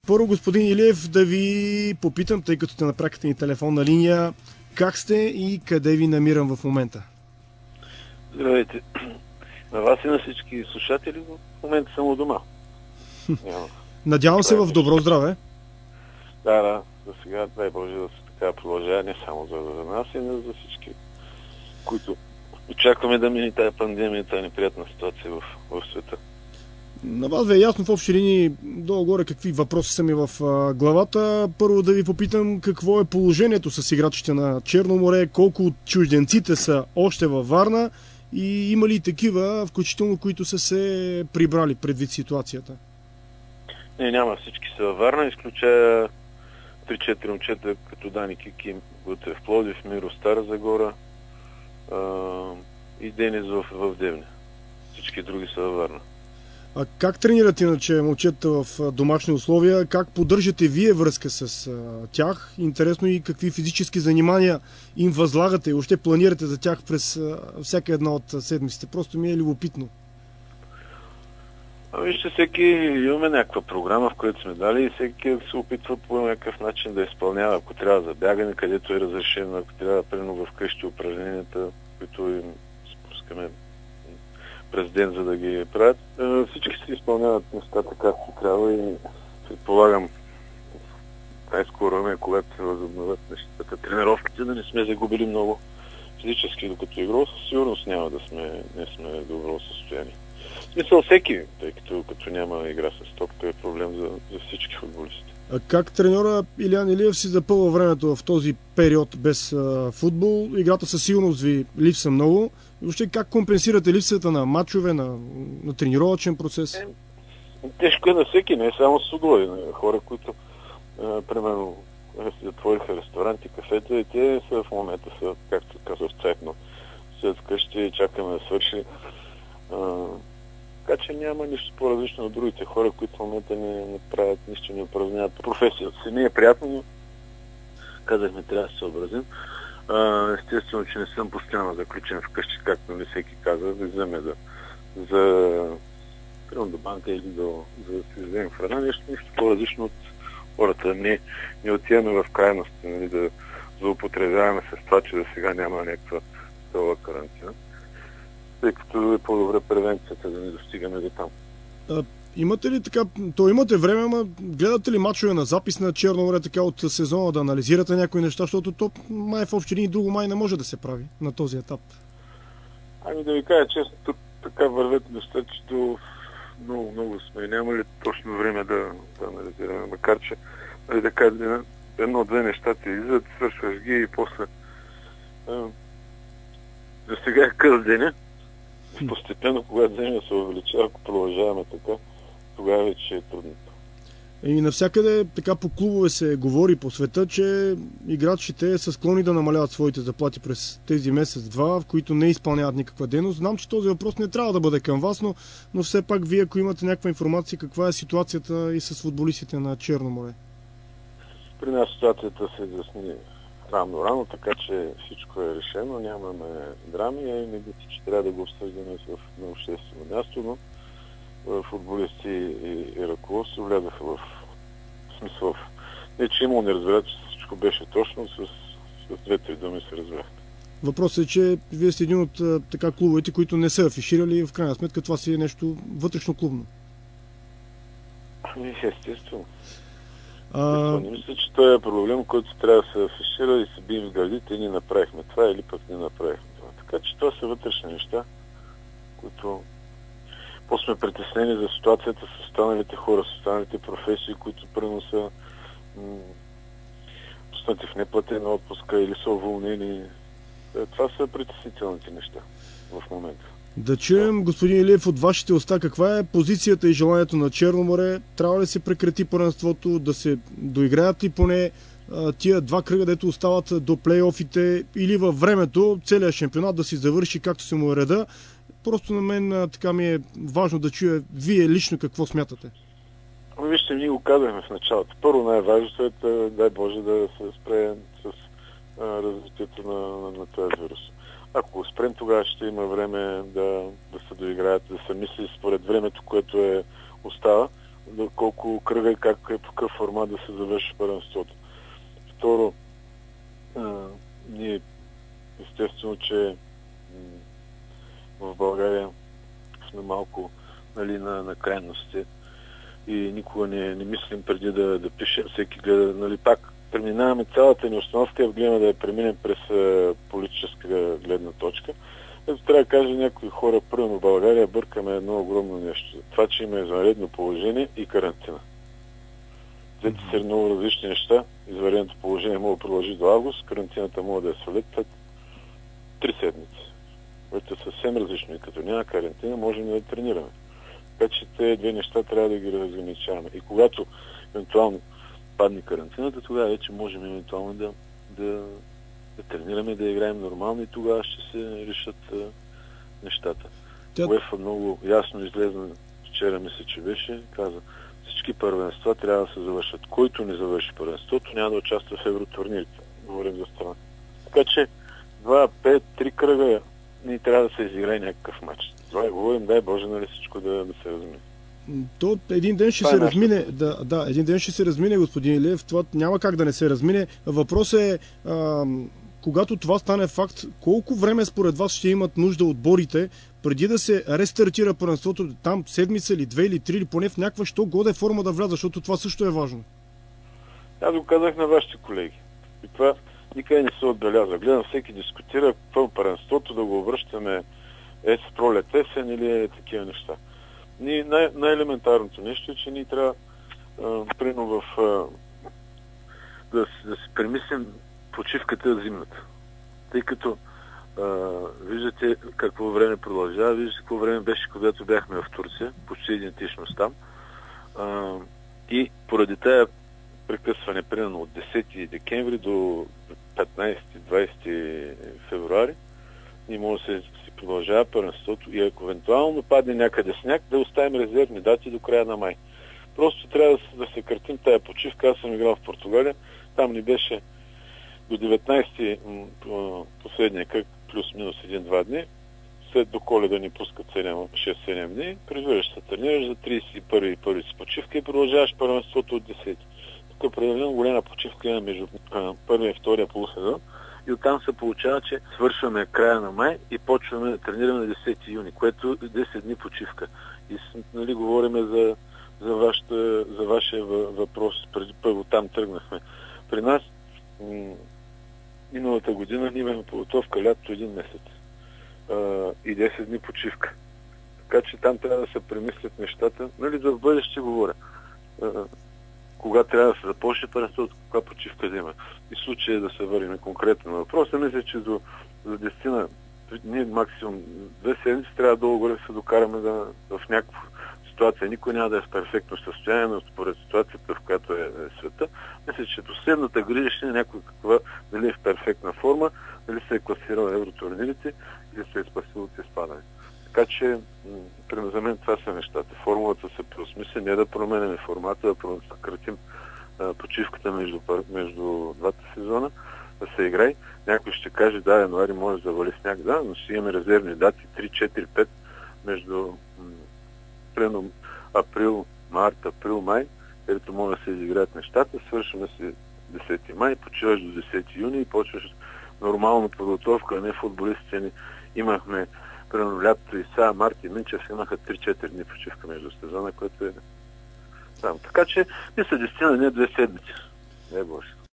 Първо, господин Илиев, да ви попитам, тъй като сте на пряката ни телефонна линия, как сте и къде ви намирам в момента? Здравейте. На вас и на всички слушатели в момента съм у дома. Надявам се в добро здраве. Да, за сега, дай Боже да се така продължава, не само за нас, и за всички, които очакваме да мине тая пандемия, тая неприятна ситуация в света. На вас ви е ясно в общи линии долу-горе какви въпроси са ми в главата. Първо да ви попитам какво е положението с играчите на Черно море, колко от чужденците са още във Варна и има ли такива, включително които са се прибрали предвид ситуацията? Не, няма, всички са във Варна, изключая 3-4 момчета като Дани Киким, които е в Пловдив, Миро Стара Загора и Денис в Девня. Всички други са във Варна. А как тренирате иначе момчета в домашни условия? Как поддържате вие връзка с тях? Интересно и какви физически занимания им възлагате и въобще планирате за тях през всяка една от седмиците? Просто ми е любопитно. Вижте, всеки имаме някаква програма, в която сме дали и всеки се опитва по някакъв начин да изпълнява. Ако трябва за бягане, където е разрешено, ако трябва примерно вкъщи упражненията, които им спускаме през ден, за да ги правят. Всички се изпълняват нещата както трябва и предполагам най-скоро време, когато се възобновят нещата, тренировките, да не сме загубили много физически, докато игро, със сигурност няма да не сме в добро състояние. В смисъл всеки, тъй като няма игра с топка, е проблем за всички футболисти. А как треньора Илиян Илиев си запълва времето в този период без футбол? Играта със сигурност ви липса много. И въобще как компенсирате липсата на мачове, на тренировъчен процес? Тежко е на всеки, не само с футболи. Хора, които примерно затвориха ресторанти, кафета и те са в момента са, както казах, цепно. След вкъщи чакаме да свърши. Така че няма нищо по-различно от другите хора, които в момента не правят нищо, не упражняват професията си. Не е приятно, но казахме, трябва да се съобразим. Естествено, че не съм постоянно заключен вкъщи, както не всеки казва, да вземе до банка или за да си вземем храна, нищо по-различно от хората. Не отиваме в крайност, нали, да злоупотребяваме с това, че за сега няма някаква дълга карантина. Тъй като е по-добре превенцията, да не достигаме до там. Имате ли така, имате време, ама гледате ли мачове на запис на Черно море така от сезона, да анализирате някои неща, защото то май в общи линии друго май не може да се прави на този етап? Ами да ви кажа честно, тук така вървят неща, че много сме нямали точно време да анализираме, макар че да кажа, едно-две неща ти излизат, свършваш ги и после за сега е къс деня. Постепенно, когато деня се увеличава, ако продължаваме така, тогава вече е трудно. И навсякъде така по клубове се говори по света, че играчите са склонни да намаляват своите заплати през тези месец-два, в които не изпълняват никаква дейност. Знам, че този въпрос не трябва да бъде към вас, но все пак вие, ако имате някаква информация, каква е ситуацията и с футболистите на Черно море? При нас ситуацията се изясни рано, така че всичко е решено, нямаме драми и не мисля, че трябва да го обсъждаме на обществено място, но футболисти и ръководство влязаха в смисъл. Не, че имало не разбират, че всичко беше точно, с две-три думи се разбрахте. Въпросът е, че вие сте един от така клубовете, които не са афиширали и в крайна сметка това си е нещо вътрешно клубно. Естествено. Не мисля, че това е проблем, който трябва да се афишира и се бием в гърдите и ние направихме това или пък не направихме това. Така че това са вътрешни неща, които по-сме притеснени за ситуацията с останалите хора, с останалите професии, които прено са пуснати в неплатена отпуска или са уволнени. Това са притеснителните неща в момента. Да чуем, господин Илиев, от вашите уста, каква е позицията и желанието на Черно море? Трябва ли се прекрати първенството, да се доиграят ли поне тия два кръга, дето остават до плейофите, или във времето целият шампионат да си завърши както се му е реда? Просто на мен така ми е важно да чуя вие лично какво смятате. Вижте, ние го казахме в началото. Първо най-важното е, дай Боже, да се спре с развитието на този вирус. Ако го спрем, тогава ще има време да се доиграят, да се мисли според времето, което остава. колко кръга и как е, по какъв формат да се завърши първенството. Второ, ние естествено, че в България сме малко на крайности и никога не мислим преди да пишем. Всеки гледа, пак преминаваме цялата ни установка и гледаме да я преминем през политическа гледна точка. Ето трябва да кажа, някои хора първо в България бъркаме едно огромно нещо. Това, че има извънредно положение и карантина. Двете са много различни неща. Извънредното положение може да продължи до август, карантината може да е свалят след 3 седмици. което е съвсем различно и като няма карантина, можем да тренираме. Така че тези две неща трябва да ги разграничаваме. И когато евентуално падне карантината, тогава вече можем евентуално да тренираме, да играем нормално и тогава ще се решат нещата. УЕФА много ясно излезна вчера, мисля, че беше, каза, всички първенства трябва да се завършат. Който не завърши първенството, няма да участва в евротурнирите. Говорим за страна. Така че 2, 5, 3 кръга ни трябва да се изиграе някакъв матч. Това говорим, дай Боже, нали всичко да се размине. То един ден ще се размине. Да, един ден ще се размине, господин Илиев. Това няма как да не се размине. Въпросът е, когато това стане факт, колко време според вас ще имат нужда отборите преди да се рестартира първенството, там седмица или 2 или 3 или поне в някаква що годе форма да вляза, защото това също е важно. Аз го казах на вашите колеги. И това никъде не се отбелязва. Гледам, всеки дискутира какво първенството, да го обръщаме с пролет, есен или такива неща. Най-елементарното нещо е, че ние трябва прино да си премислим почивката зимната. Тъй като виждате какво време продължава, виждате какво време беше, когато бяхме в Турция, почти идентичност там. И поради тая прекъсване, примерно от 10 декември до 15-20 февруари, ние може да се продължава първенството и ако евентуално падне някъде сняг, да оставим резервни дати до края на май. Просто трябва да се кратим тая почивка. Аз съм играл в Португалия, там ни беше до 19 последния кръг, плюс-минус 1-2 дни, след до Коледа ни пускат 6-7 дни, прибираш се, тренираш за 31 първи си почивка и продължаваш първенството от 10. Тук определено голяма почивка има между първия и втория полусезон и оттам се получава, че свършваме края на май и почваме да тренираме на 10 юни, което е 10 дни почивка. И говорим за вашия въпрос, първо там тръгнахме. При нас миналата година ние имаме подготовка лятото 1 месец и 10 дни почивка. Така че там трябва да се премислят нещата. За в бъдеще говоря. Кога трябва да се започне първенството, каква почивка да има. И случая да се върнем конкретно на въпроса, мисля, че за 10 ние максимум 2 седмици трябва долу да се докараме в някаква ситуация. Никой няма да е в перфектно състояние, но според ситуацията, в която е света. Мисля, че последната грижа ще е някой каква, дали е в перфектна форма, дали се е класирал евротурнирите или се е спасил от изпадане. Така че за мен това са нещата. Формулата се преосмисля, не да променяме формата, да съкратим почивката между двата сезона, да се играе. Някой ще каже, да, януари може да вали сняг, да, но ще имаме резервни дати 3, 4, 5 между април, март, април, май, където може да се изиграят нещата. Свършваме се 10 май, почиваш до 10 юни и почваш нормална подготовка, а не футболистите ни. Имахме примерно лятото и сега Март и Минчев имаха 3-4 дни почивка между сезона, което е само. Така че мисля 10 на не 2 седмици. Не е Боже.